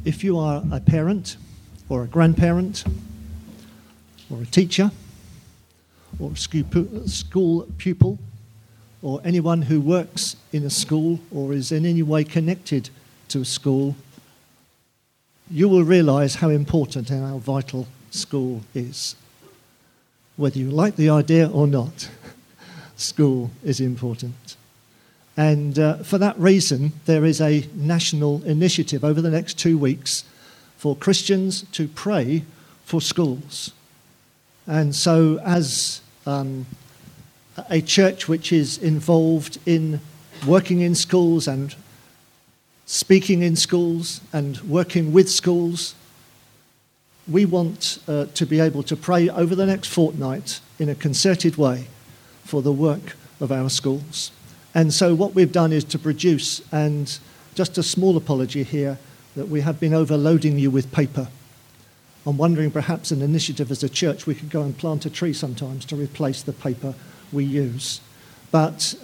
If you are a parent or a grandparent or a teacher or a school pupil or anyone who works in a school or is in any way connected to a school, you will realise how important and how vital school is. Whether you like the idea or not, school is important. And for that reason, there is a national initiative over the next 2 weeks for Christians to pray for schools. And so as a church which is involved in working in schools and speaking in schools and working with schools, we want to be able to pray over the next fortnight in a concerted way for the work of our schools. And so what we've done is to produce, and just a small apology here, that we have been overloading you with paper. I'm wondering perhaps an initiative as a church we could go and plant a tree sometimes to replace the paper we use. But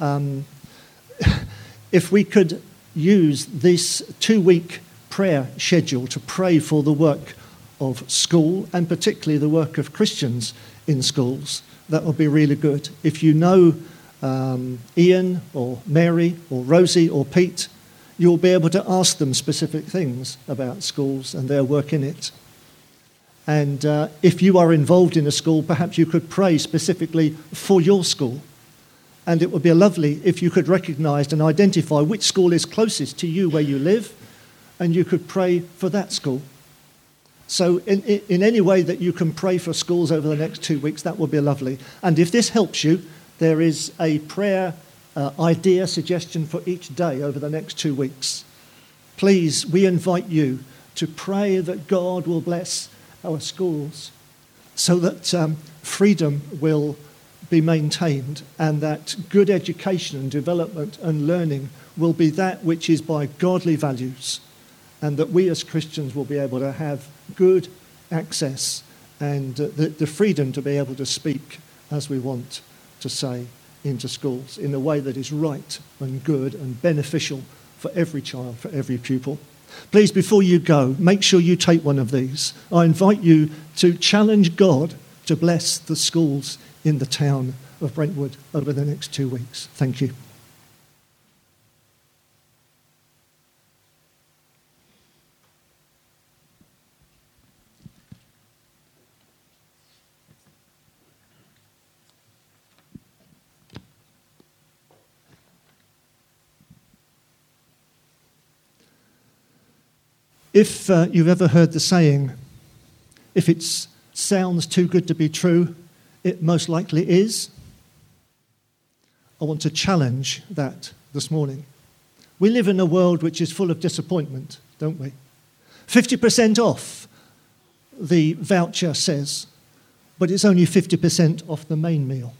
if we could use this 2-week prayer schedule to pray for the work of school, and particularly the work of Christians in schools, that would be really good. If you know Ian or Mary or Rosie or Pete, you'll be able to ask them specific things about schools and their work in it. And if you are involved in a school, perhaps you could pray specifically for your school. And it would be lovely if you could recognise and identify which school is closest to you where you live, and you could pray for that school. So in any way that you can pray for schools over the next 2 weeks, that would be lovely. And if this helps you, there is a prayer idea suggestion for each day over the next 2 weeks. Please, we invite you to pray that God will bless our schools so that freedom will be maintained and that good education and development and learning will be that which is by godly values, and that we as Christians will be able to have good access and the freedom to be able to speak as we want to say into schools in a way that is right and good and beneficial for every child, for every pupil. Please, before you go, make sure you take one of these. I invite you to challenge God to bless the schools in the town of Brentwood over the next 2 weeks. Thank you. If you've ever heard the saying, if it sounds too good to be true, it most likely is, I want to challenge that this morning. We live in a world which is full of disappointment, don't we? 50% off, the voucher says, but it's only 50% off the main meal.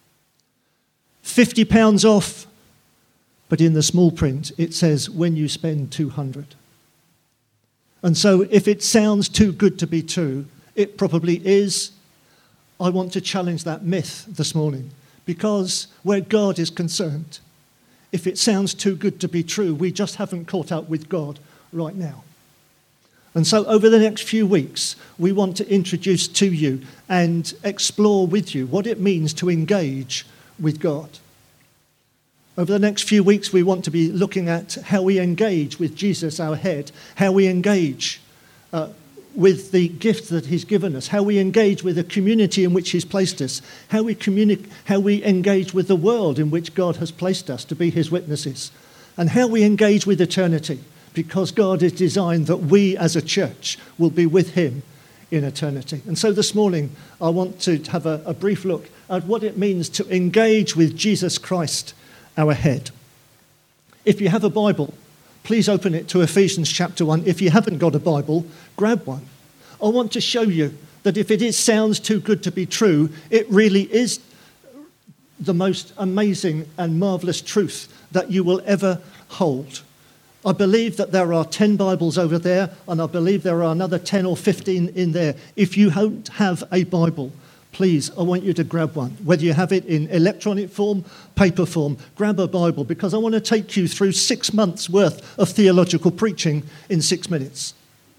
£50 off, but in the small print it says when you spend 200. And so if it sounds too good to be true, it probably is. I want to challenge that myth this morning, because where God is concerned, if it sounds too good to be true, we just haven't caught up with God right now. And so over the next few weeks, we want to introduce to you and explore with you what it means to engage with God. Over the next few weeks, we want to be looking at how we engage with Jesus, our head, how we engage with the gift that he's given us, how we engage with the community in which he's placed us, how we engage with the world in which God has placed us to be his witnesses, and how we engage with eternity, because God has designed that we as a church will be with him in eternity. And so this morning, I want to have a brief look at what it means to engage with Jesus Christ, our head. If you have a Bible, please open it to Ephesians chapter 1. If you haven't got a Bible, grab one. I want to show you that if it sounds too good to be true, it really is the most amazing and marvellous truth that you will ever hold. I believe that there are 10 Bibles over there, and I believe there are another 10 or 15 in there. If you don't have a Bible, please, I want you to grab one. Whether you have it in electronic form, paper form, grab a Bible, because I want to take you through 6 months' worth of theological preaching in 6 minutes.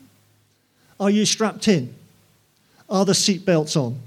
Are you strapped in? Are the seatbelts on?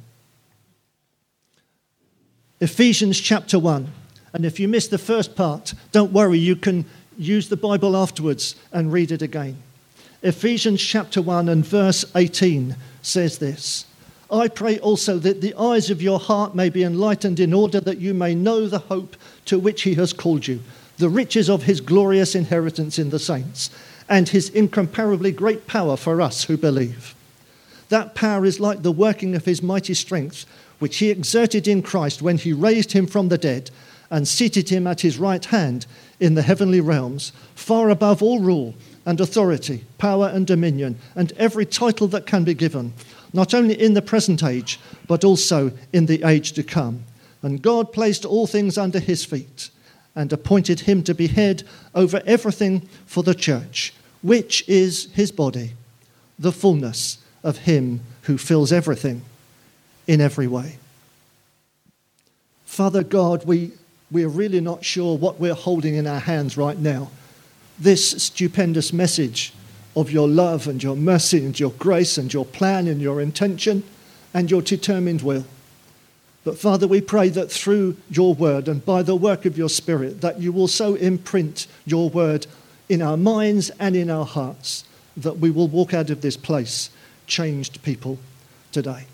Ephesians chapter 1. And if you missed the first part, don't worry, you can use the Bible afterwards and read it again. Ephesians chapter 1 and verse 18 says this: I pray also that the eyes of your heart may be enlightened, in order that you may know the hope to which he has called you, the riches of his glorious inheritance in the saints, and his incomparably great power for us who believe. That power is like the working of his mighty strength, which he exerted in Christ when he raised him from the dead and seated him at his right hand in the heavenly realms, far above all rule and authority, power and dominion, and every title that can be given, not only in the present age, but also in the age to come. And God placed all things under his feet, and appointed him to be head over everything for the church, which is his body, the fullness of him who fills everything in every way. Father God, we're really not sure what we're holding in our hands right now. This stupendous message of your love and your mercy and your grace and your plan and your intention and your determined will. But Father, we pray that through your word and by the work of your Spirit, that you will so imprint your word in our minds and in our hearts that we will walk out of this place changed people today.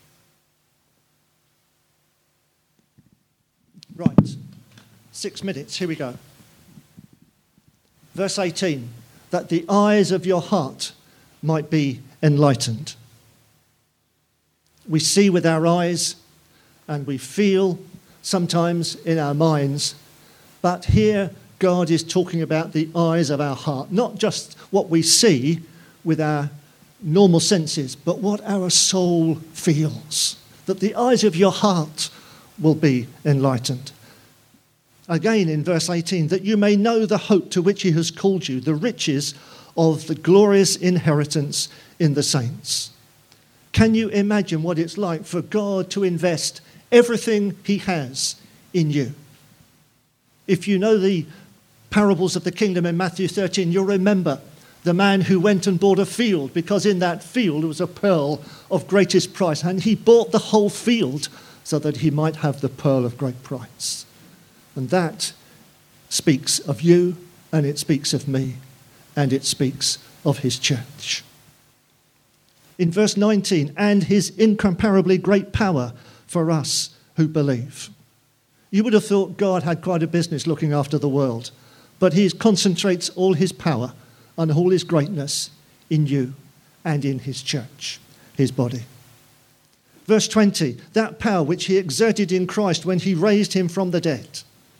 Right, 6 minutes, here we go. Verse 18, that the eyes of your heart might be enlightened. We see with our eyes and we feel sometimes in our minds, but here God is talking about the eyes of our heart, not just what we see with our normal senses, but what our soul feels, that the eyes of your heart will be enlightened. Again in verse 18, that you may know the hope to which he has called you, the riches of the glorious inheritance in the saints. Can you imagine what it's like for God to invest everything he has in you? If you know the parables of the kingdom in Matthew 13, you'll remember the man who went and bought a field, because in that field was a pearl of greatest price, and he bought the whole field so that he might have the pearl of great price. And that speaks of you, and it speaks of me, and it speaks of his church. In verse 19, and his incomparably great power for us who believe. You would have thought God had quite a business looking after the world, but he concentrates all his power and all his greatness in you and in his church, his body. Verse 20, that power which he exerted in Christ when he raised him from the dead.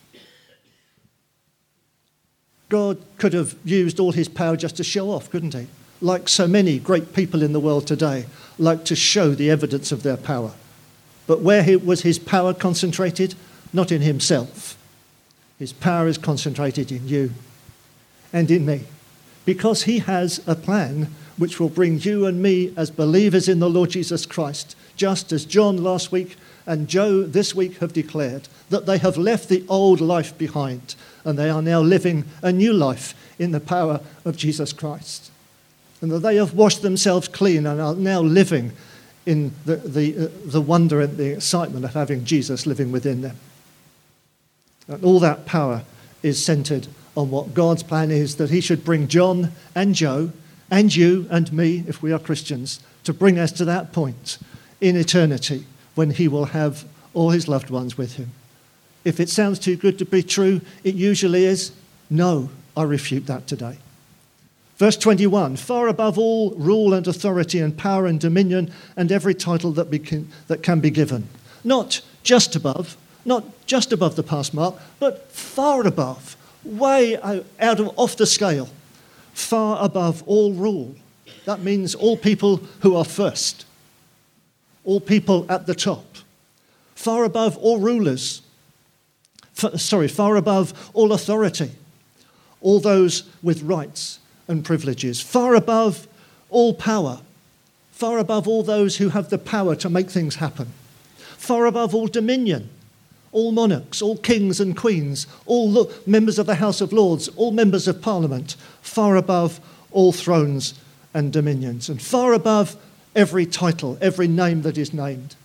God could have used all his power just to show off, couldn't he? Like so many great people in the world today, like to show the evidence of their power. But where was his power concentrated? Not in himself. His power is concentrated in you and in me, because he has a plan which will bring you and me as believers in the Lord Jesus Christ, just as John last week and Joe this week have declared, that they have left the old life behind and they are now living a new life in the power of Jesus Christ. And that they have washed themselves clean and are now living in the wonder and the excitement of having Jesus living within them. And all that power is centered on what God's plan is, that he should bring John and Joe and you and me, if we are Christians, to bring us to that point in eternity when he will have all his loved ones with him. If it sounds too good to be true, it usually is. No, I refute that today. Verse 21, far above all rule and authority and power and dominion and every title that can be given. Not just above the pass mark, but far above, way out of off the scale, far above all rule. That means all people who are first, all people at the top, far above all rulers, far above all authority, all those with rights and privileges, far above all power, far above all those who have the power to make things happen, far above all dominion, all monarchs, all kings and queens, all members of the House of Lords, all members of Parliament, far above all thrones and dominions, and far above every title, every name that is named.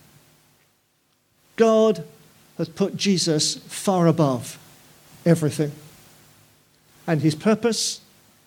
God has put Jesus far above everything. And his purpose,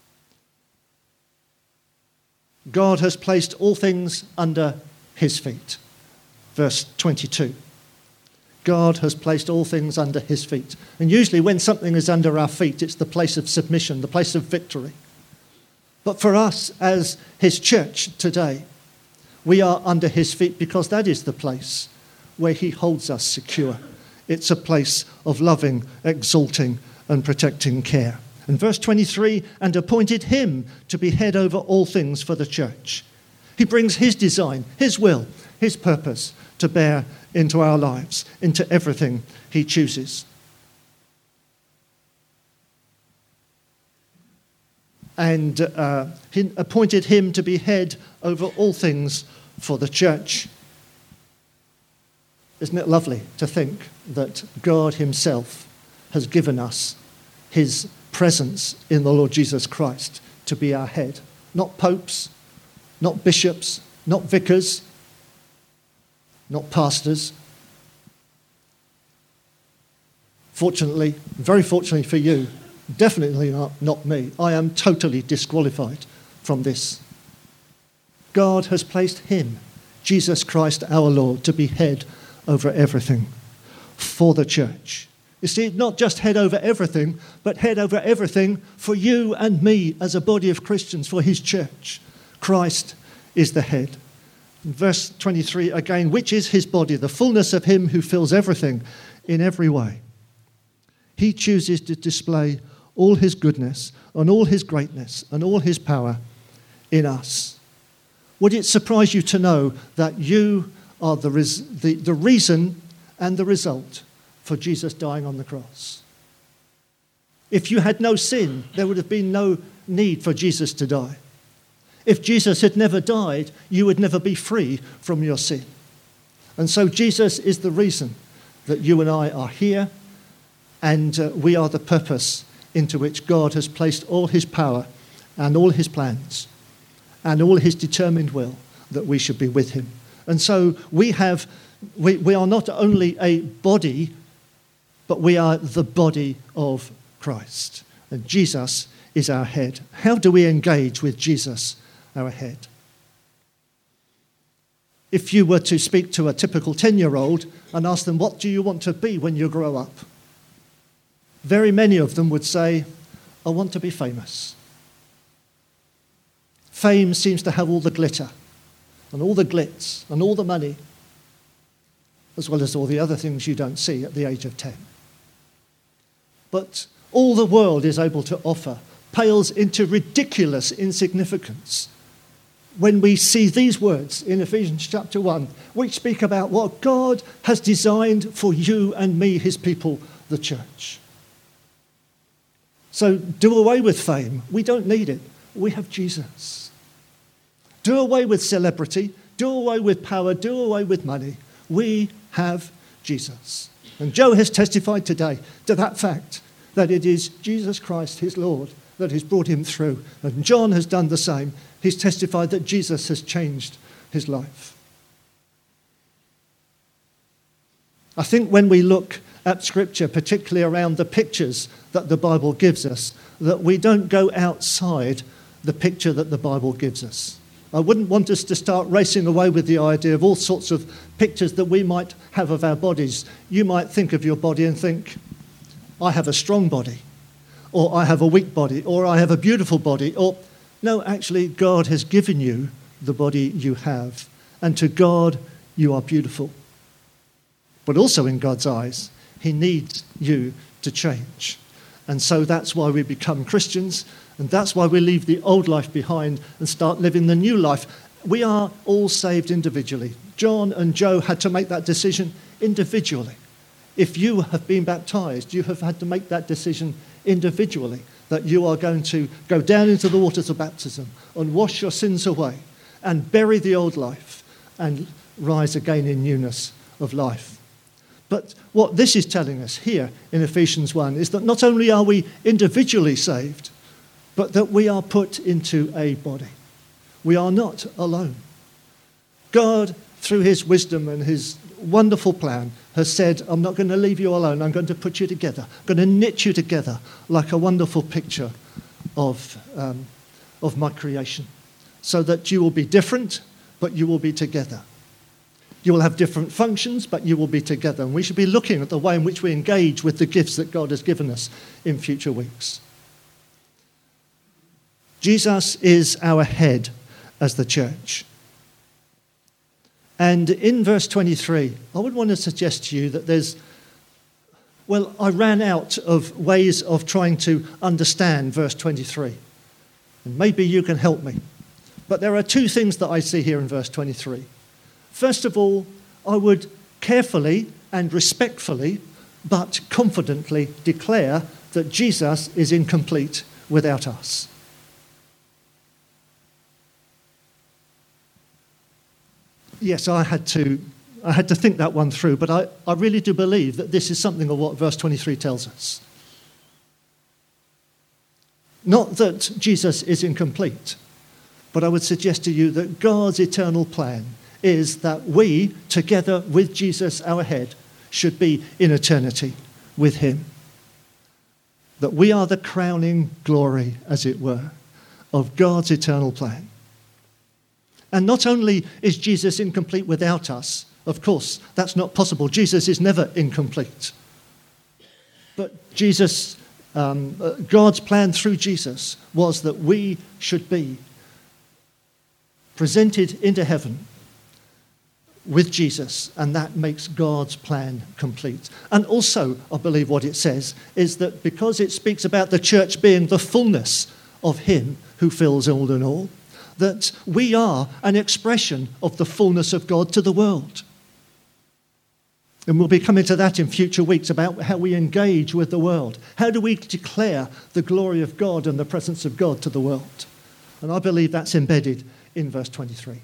God has placed all things under his feet. Verse 22. God has placed all things under his feet. And usually when something is under our feet, it's the place of submission, the place of victory. But for us as his church today, we are under his feet because that is the place where he holds us secure. It's a place of loving, exalting, and protecting care. And verse 23, and appointed him to be head over all things for the church. He brings his design, his will, his purpose to bear into our lives, into everything he chooses. And he appointed him to be head over all things for the church. Isn't it lovely to think that God himself has given us his presence in the Lord Jesus Christ to be our head? Not popes, not bishops, not vicars, not pastors. Fortunately, very fortunately for you, definitely not me. I am totally disqualified from this. God has placed him, Jesus Christ our Lord, to be head over everything for the church. You see, not just head over everything, but head over everything for you and me as a body of Christians, for his church. Christ is the head. In verse 23 again, which is his body, the fullness of him who fills everything in every way. He chooses to display all his goodness and all his greatness and all his power in us. Would it surprise you to know that you are the reason and the result for Jesus dying on the cross? If you had no sin, there would have been no need for Jesus to die. If Jesus had never died, you would never be free from your sin. And so Jesus is the reason that you and I are here, and we are the purpose into which God has placed all his power and all his plans and all his determined will that we should be with him. And so we are not only a body, but we are the body of Christ. And Jesus is our head. How do we engage with Jesus, our head? If you were to speak to a typical 10-year-old and ask them, what do you want to be when you grow up? Very many of them would say, I want to be famous. Fame seems to have all the glitter and all the glitz and all the money, as well as all the other things you don't see at the age of 10. But all the world is able to offer pales into ridiculous insignificance when we see these words in Ephesians chapter 1, which speak about what God has designed for you and me, his people, the church. So do away with fame. We don't need it. We have Jesus. Do away with celebrity. Do away with power. Do away with money. We have Jesus. And Joe has testified today to that fact, that it is Jesus Christ, his Lord, that has brought him through. And John has done the same. He's testified that Jesus has changed his life. I think when we look at Scripture, particularly around the pictures that the Bible gives us, that we don't go outside the picture that the Bible gives us. I wouldn't want us to start racing away with the idea of all sorts of pictures that we might have of our bodies. You might think of your body and think, I have a strong body, or I have a weak body, or I have a beautiful body, or no, actually, God has given you the body you have, and to God, you are beautiful. But also in God's eyes, he needs you to change. And so that's why we become Christians, and that's why we leave the old life behind and start living the new life. We are all saved individually. John and Joe had to make that decision individually. If you have been baptized, you have had to make that decision individually, that you are going to go down into the waters of baptism and wash your sins away and bury the old life and rise again in newness of life. But what this is telling us here in Ephesians 1 is that not only are we individually saved, but that we are put into a body. We are not alone. God, through his wisdom and his wonderful plan, has said, I'm not going to leave you alone. I'm going to put you together. I'm going to knit you together like a wonderful picture of my creation, so that you will be different, but you will be together. You will have different functions, but you will be together. And we should be looking at the way in which we engage with the gifts that God has given us in future weeks. Jesus is our head as the church. And in verse 23, I would want to suggest to you that I ran out of ways of trying to understand verse 23. And maybe you can help me. But there are two things that I see here in verse 23. First of all, I would carefully and respectfully, but confidently declare that Jesus is incomplete without us. Yes, I had to think that one through, but I really do believe that this is something of what verse 23 tells us. Not that Jesus is incomplete, but I would suggest to you that God's eternal plan is that we, together with Jesus, our head, should be in eternity with him. That we are the crowning glory, as it were, of God's eternal plan. And not only is Jesus incomplete without us, of course, that's not possible. Jesus is never incomplete. But God's plan through Jesus was that we should be presented into heaven with Jesus, and that makes God's plan complete. And also, I believe what it says is that because it speaks about the church being the fullness of him who fills all in all, that we are an expression of the fullness of God to the world. And we'll be coming to that in future weeks about how we engage with the world. How do we declare the glory of God and the presence of God to the world? And I believe that's embedded in verse 23.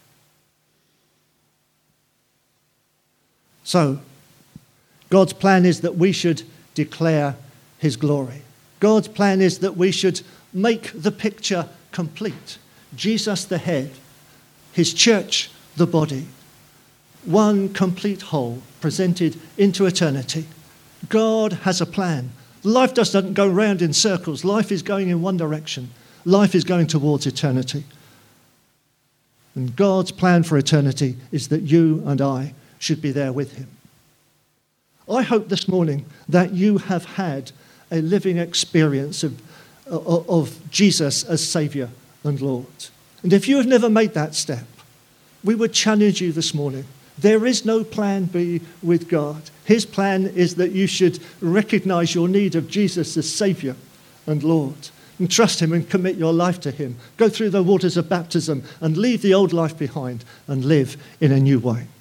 So, God's plan is that we should declare his glory. God's plan is that we should make the picture complete. Jesus the head, his church the body, one complete whole presented into eternity. God has a plan. Life doesn't go round in circles. Life is going in one direction. Life is going towards eternity. And God's plan for eternity is that you and I should be there with him. I hope this morning that you have had a living experience of Jesus as Saviour and Lord. And if you have never made that step, we would challenge you this morning. There is no plan B with God. His plan is that you should recognise your need of Jesus as Saviour and Lord, and trust him and commit your life to him. Go through the waters of baptism and leave the old life behind and live in a new way.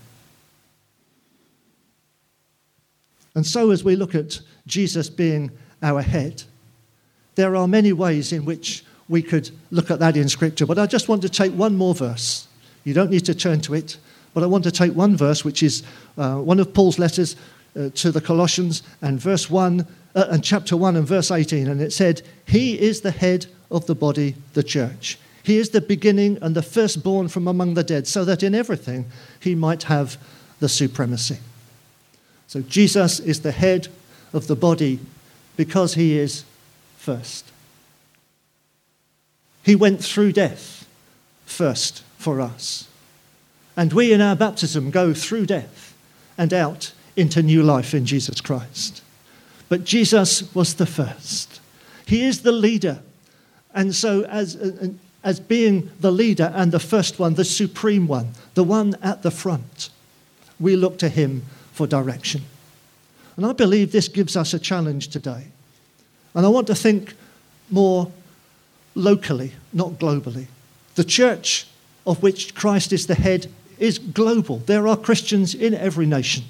And so as we look at Jesus being our head, there are many ways in which we could look at that in Scripture. But I just want to take one more verse. You don't need to turn to it. But I want to take one verse, which is one of Paul's letters to the Colossians, and chapter 1 and verse 18. And it said, he is the head of the body, the church. He is the beginning and the firstborn from among the dead, so that in everything he might have the supremacy. So Jesus is the head of the body because he is first. He went through death first for us. And we in our baptism go through death and out into new life in Jesus Christ. But Jesus was the first. He is the leader. And so as being the leader and the first one, the supreme one, the one at the front, we look to him for direction. And I believe this gives us a challenge today. And I want to think more locally, not globally. The church of which Christ is the head is global. There are Christians in every nation.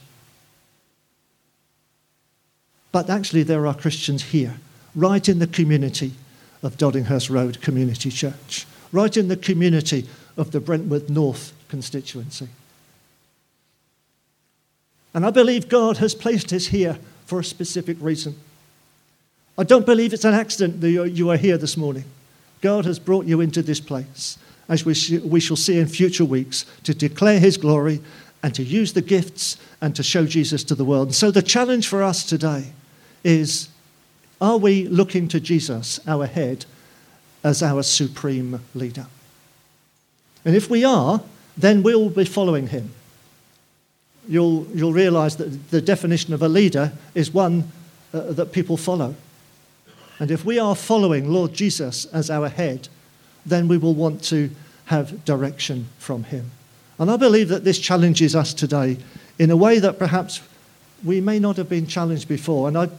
But actually there are Christians here, right in the community of Doddinghurst Road Community Church, right in the community of the Brentwood North constituency. And I believe God has placed us here for a specific reason. I don't believe it's an accident that you are here this morning. God has brought you into this place. as we shall see in future weeks, to declare his glory and to use the gifts and to show Jesus to the world. And so the challenge for us today is, are we looking to Jesus, our head, as our supreme leader? And if we are, then we'll be following him. You'll realise that the definition of a leader is one that people follow. And if we are following Lord Jesus as our head, then we will want to have direction from him. And I believe that this challenges us today in a way that perhaps we may not have been challenged before. And I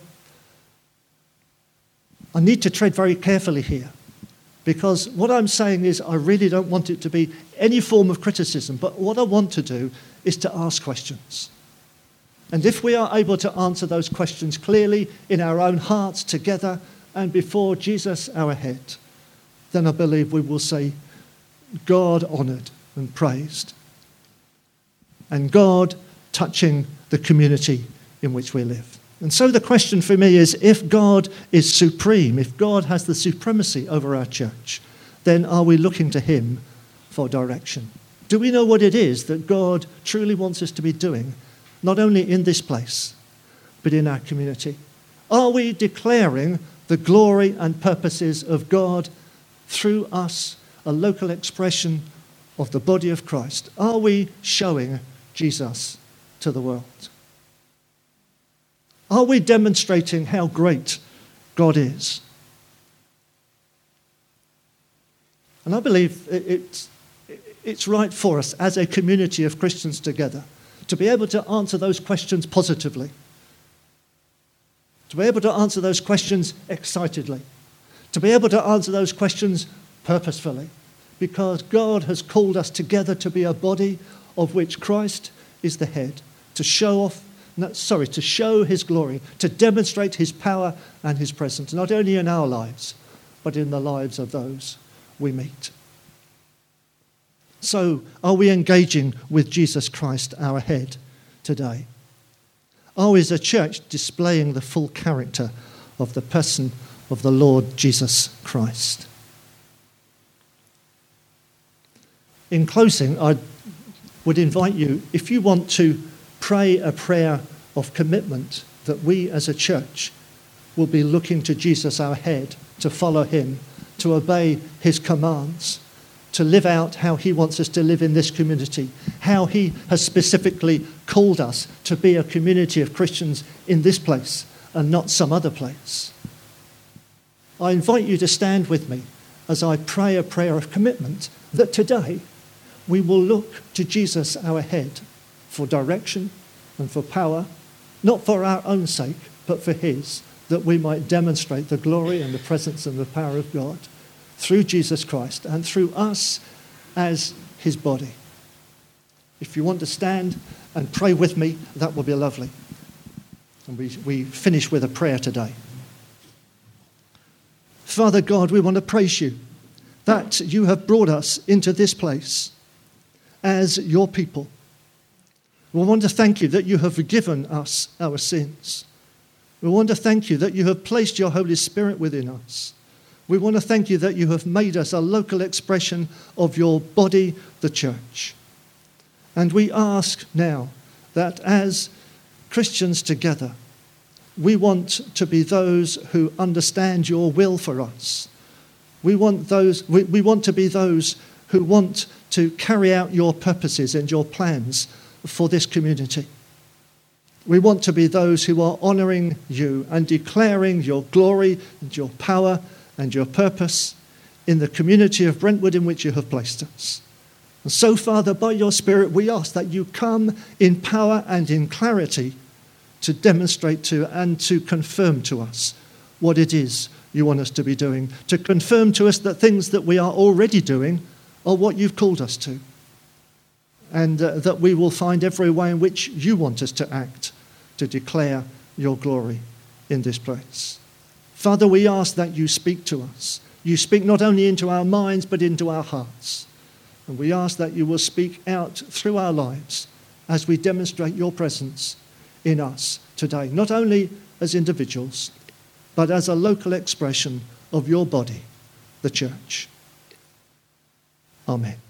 need to tread very carefully here, because what I'm saying is I really don't want it to be any form of criticism, but what I want to do is to ask questions. And if we are able to answer those questions clearly in our own hearts together and before Jesus, our head, then I believe we will say, God honoured and praised, and God touching the community in which we live. And so the question for me is, if God is supreme, if God has the supremacy over our church, then are we looking to him for direction? Do we know what it is that God truly wants us to be doing, not only in this place, but in our community? Are we declaring the glory and purposes of God through us, a local expression of the body of Christ? Are we showing Jesus to the world? Are we demonstrating how great God is? And I believe it's right for us as a community of Christians together to be able to answer those questions positively, to be able to answer those questions excitedly, to be able to answer those questions purposefully, because God has called us together to be a body of which Christ is the head, to show his glory, to demonstrate his power and his presence, not only in our lives, but in the lives of those we meet. So, are we engaging with Jesus Christ, our head, today? Are we as a church displaying the full character of the person of the Lord Jesus Christ? In closing, I would invite you, if you want to pray a prayer of commitment that we as a church will be looking to Jesus, our head, to follow him, to obey his commands, to live out how he wants us to live in this community, how he has specifically called us to be a community of Christians in this place and not some other place. I invite you to stand with me as I pray a prayer of commitment that today we will look to Jesus, our head, for direction and for power, not for our own sake, but for his, that we might demonstrate the glory and the presence and the power of God through Jesus Christ and through us as his body. If you want to stand and pray with me, that will be lovely. And we finish with a prayer today. Father God, we want to praise you that you have brought us into this place as your people. We want to thank you that you have forgiven us our sins. We want to thank you that you have placed your Holy Spirit within us. We want to thank you that you have made us a local expression of your body, the church. And we ask now that as Christians together, we want to be those who understand your will for us. We want to be those who want to carry out your purposes and your plans for this community. We want to be those who are honouring you and declaring your glory and your power and your purpose in the community of Brentwood in which you have placed us. And so, Father, by your Spirit, we ask that you come in power and in clarity to demonstrate to and to confirm to us what it is you want us to be doing, to confirm to us that things that we are already doing are what you've called us to, and that we will find every way in which you want us to act to declare your glory in this place. Father, we ask that you speak to us. You speak not only into our minds, but into our hearts. And we ask that you will speak out through our lives as we demonstrate your presence in us today, not only as individuals, but as a local expression of your body, the church. Amen.